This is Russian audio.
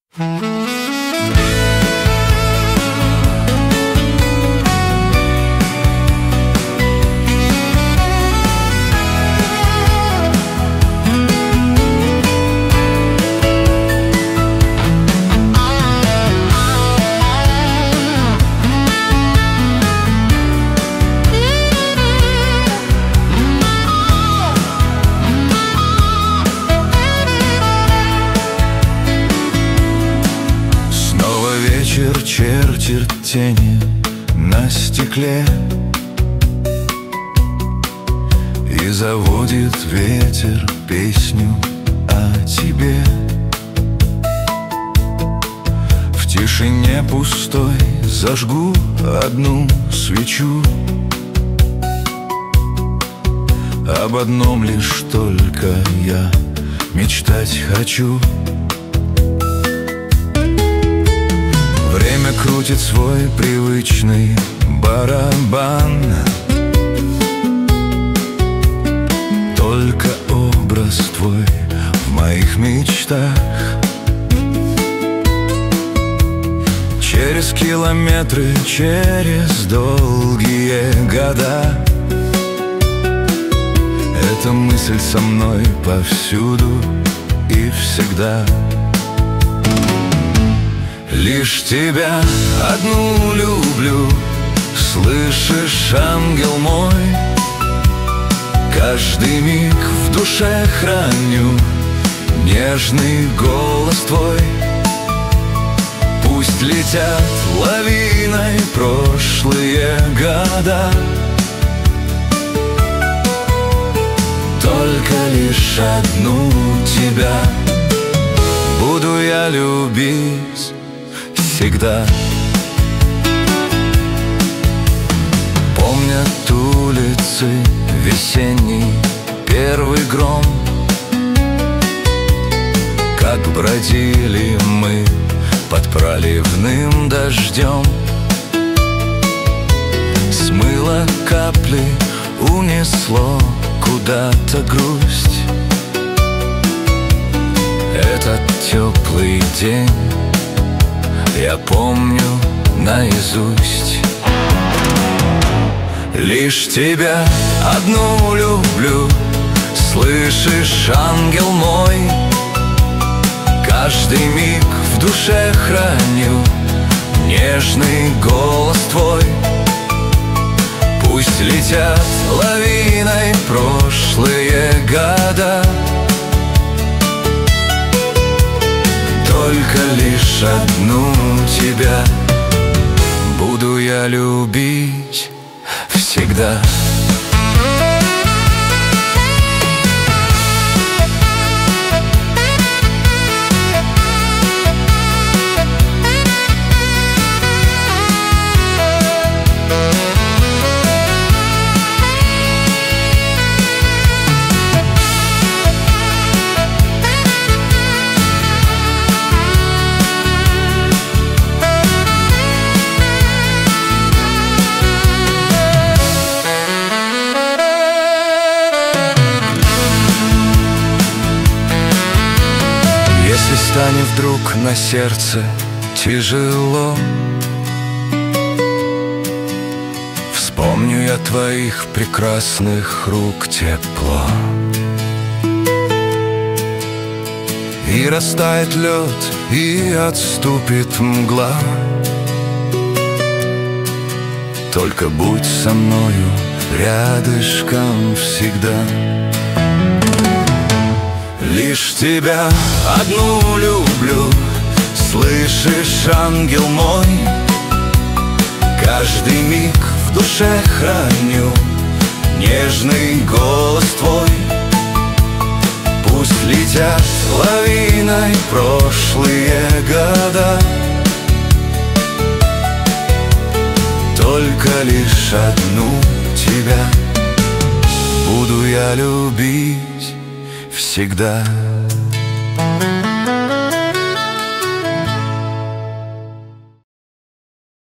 Чертит тени на стекле, и заводит ветер песню о тебе. В тишине пустой зажгу одну свечу. Об одном лишь только я мечтать хочу. Время крутит свой привычный барабан. Только образ твой в моих мечтах. Через километры, через долгие года эта мысль со мной повсюду и всегда. Лишь тебя одну люблю, слышишь, ангел мой? Каждый миг в душе храню нежный голос твой. Пусть летят лавиной прошлые года, только лишь одну тебя буду я любить всегда. Помнят улицы весенний первый гром, как бродили мы под проливным дождем. Смыло капли, унесло куда-то грусть. Этот теплый день я помню наизусть. Лишь тебя одну люблю, слышишь, ангел мой? Каждый миг в душе храню нежный голос твой. Пусть летят лавиной прошлые года, только лишь одну тебя буду я любить всегда. Если станет вдруг на сердце тяжело, вспомню я твоих прекрасных рук тепло. И растает лед, и отступит мгла. Только будь со мною рядышком всегда. Лишь тебя одну люблю, слышишь, ангел мой? Каждый миг в душе храню нежный голос твой. Пусть летят лавиной прошлые года, только лишь одну тебя буду я любить всегда.